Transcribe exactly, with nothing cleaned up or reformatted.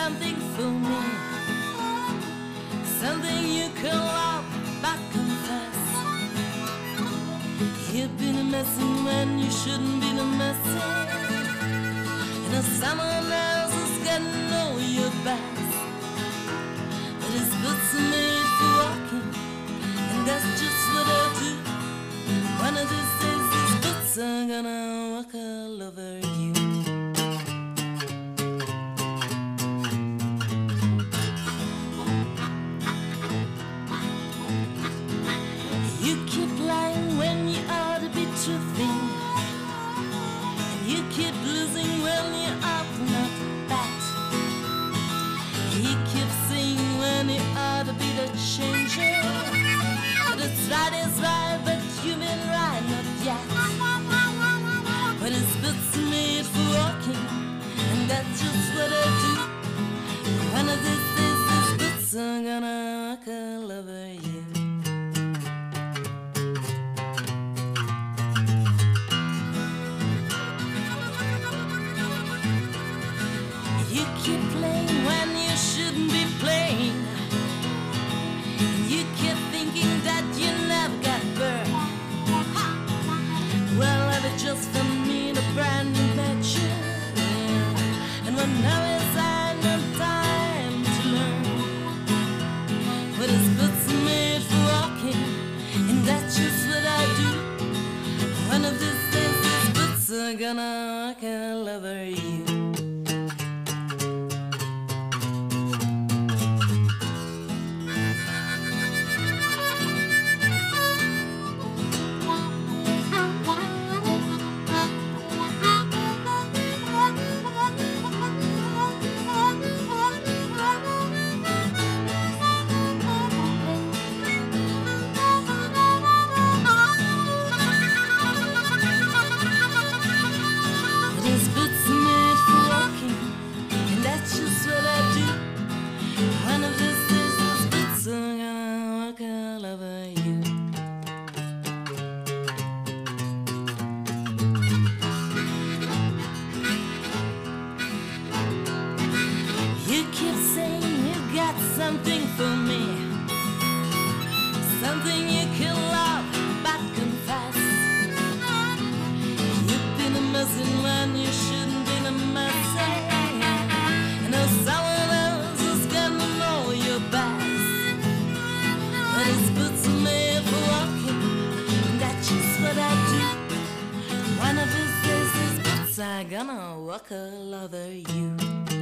something for me, something you can love but confess. You've been messing when you shouldn't be messing, and someone else is gonna know you best. But his boots are made for walking, and that's just what I do. One of these days these boots are gonna walk all over you. You keep lying when you ought to be truthing, and you keep losing when you ought not to bet. You keep saying when you ought to be the changer, but it's right is right, but you've been right not yet. But his boots are made for walking, and that's just what I do. One of these days these boots are gonna walk all over you. You keep playing when you shouldn't be playing, and you keep thinking that you never got burned. Well, ever just for me a brand new picture, and when now is I no time to learn. But his boots are made for walking, and that's just what I do. One of these days his boots are gonna walk all over you. His boots are made for walking, and that's just what I do. One of these days those boots are gonna walk all over you. You keep saying you got something for me, something you can love but confess. You've been a messing when you shouldn't be a messing, and now someone else is gonna know you best. But his boots are made for walking, and that's just what I do. One of these days his boots are gonna walk all over you.